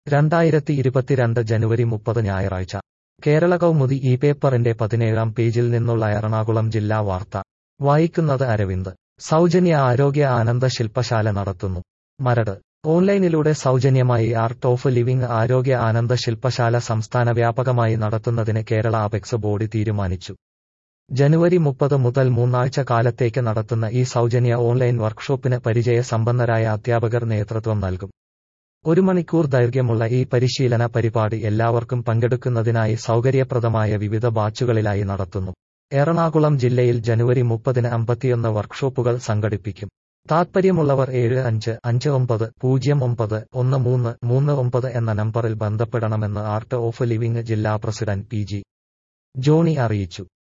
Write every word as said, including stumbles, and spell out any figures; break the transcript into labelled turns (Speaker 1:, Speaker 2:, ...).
Speaker 1: രണ്ടായിരത്തി ഇരുപത്തിരണ്ട് ജനുവരി മുപ്പത് ഞായറാഴ്ച കേരള കൗമുദി ഈ പേപ്പറിന്റെ പതിനേഴാം പേജിൽ നിന്നുള്ള എറണാകുളം ജില്ലാ വാർത്ത വായിക്കുന്നത് അരവിന്ദ്. സൗജന്യ ആരോഗ്യ ആനന്ദ ശില്പശാല നടത്തുന്നു. മരട്. ഓൺലൈനിലൂടെ സൗജന്യമായി ആർട്ട് ഓഫ് ലിവിംഗ് ആരോഗ്യ ആനന്ദ ശില്പശാല സംസ്ഥാന വ്യാപകമായി നടത്തുന്നതിന് കേരള അപെക്സ് ബോർഡ് തീരുമാനിച്ചു. ജനുവരി മുപ്പത് മുതൽ മൂന്നാഴ്ച കാലത്തേക്ക് നടത്തുന്ന ഈ സൗജന്യ ഓൺലൈൻ വർക്ക്ഷോപ്പിന് പരിചയ സമ്പന്നരായ അധ്യാപകർ നേതൃത്വം നൽകും. ഒരു മണിക്കൂർ ദൈർഘ്യമുള്ള ഈ പരിശീലന പരിപാടി എല്ലാവർക്കും പങ്കെടുക്കുന്നതിനായി സൗകര്യപ്രദമായ വിവിധ ബാച്ചുകളിലായി നടത്തുന്നു. എറണാകുളം ജില്ലയിൽ ജനുവരി മുപ്പതിന് അമ്പത്തിയൊന്ന് വർക്ക്ഷോപ്പുകൾ സംഘടിപ്പിക്കും. താത്പര്യമുള്ളവർ ഏഴ് അഞ്ച് അഞ്ച് ഒമ്പത് പൂജ്യം ഒമ്പത് ഒന്ന് മൂന്ന് മൂന്ന് ഒമ്പത് എന്ന നമ്പറിൽ ബന്ധപ്പെടണമെന്ന് ആർട്ട് ഓഫ് ലിവിംഗ് ജില്ലാ പ്രസിഡന്റ് പി ജി ജോണി അറിയിച്ചു.